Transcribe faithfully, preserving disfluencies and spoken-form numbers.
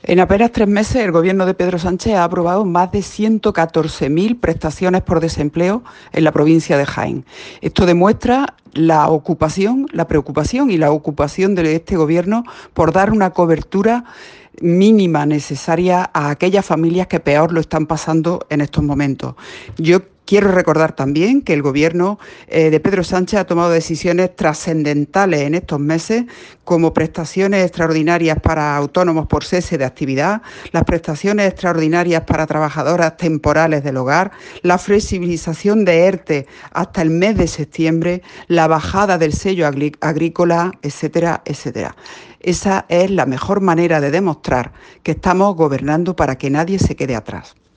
En apenas tres meses, el Gobierno de Pedro Sánchez ha aprobado más de ciento catorce mil prestaciones por desempleo en la provincia de Jaén. Esto demuestra la ocupación, la preocupación y la ocupación de este Gobierno por dar una cobertura mínima necesaria a aquellas familias que peor lo están pasando en estos momentos. Yo quiero recordar también que el Gobierno eh, de Pedro Sánchez ha tomado decisiones trascendentales en estos meses, como prestaciones extraordinarias para autónomos por cese de actividad, las prestaciones extraordinarias para trabajadoras temporales del hogar, la flexibilización de ERTE hasta el mes de septiembre, la bajada del sello agrícola, etcétera, etcétera. Esa es la mejor manera de demostrar que estamos gobernando para que nadie se quede atrás.